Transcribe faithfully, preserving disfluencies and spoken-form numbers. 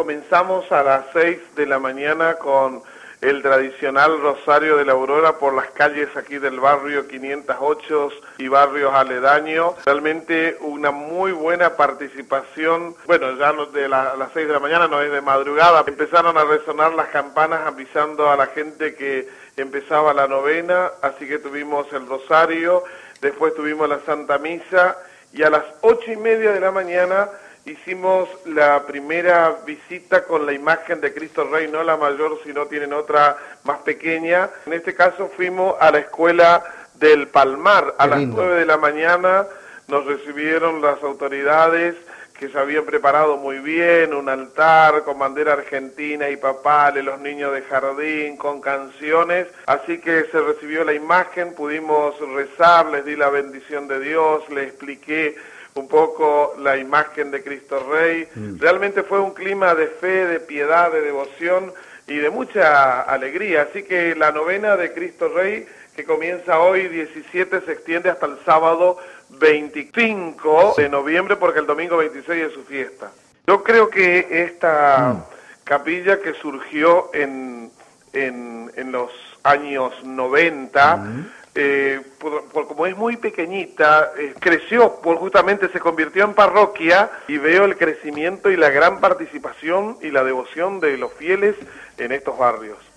comenzamos a las seis de la mañana con el tradicional Rosario de la Aurora por las calles aquí del barrio quinientos ocho y barrios aledaños. Realmente una muy buena participación. Bueno, ya no de la, a las seis de la mañana, no es de madrugada. Empezaron a resonar las campanas avisando a la gente que empezaba la novena, así que tuvimos el Rosario, después tuvimos la Santa Misa y a las ocho y media de la mañana hicimos la primera visita con la imagen de Cristo Rey, no la mayor, sino tienen otra más pequeña. En este caso fuimos a la escuela del Palmar. A las nueve de la mañana nos recibieron las autoridades que se habían preparado muy bien, un altar con bandera argentina y papales, los niños de jardín, con canciones. Así que se recibió la imagen, pudimos rezar, les di la bendición de Dios, les expliqué un poco la imagen de Cristo Rey. Mm. Realmente fue un clima de fe, de piedad, de devoción y de mucha alegría. Así que la novena de Cristo Rey, que comienza hoy diecisiete, se extiende hasta el sábado veinticinco de noviembre, porque el domingo veintiséis es su fiesta. Yo creo que esta mm. capilla que surgió en, en, en los años noventa, mm. Eh, por, por como es muy pequeñita, eh, creció, por justamente se convirtió en parroquia y veo el crecimiento y la gran participación y la devoción de los fieles en estos barrios.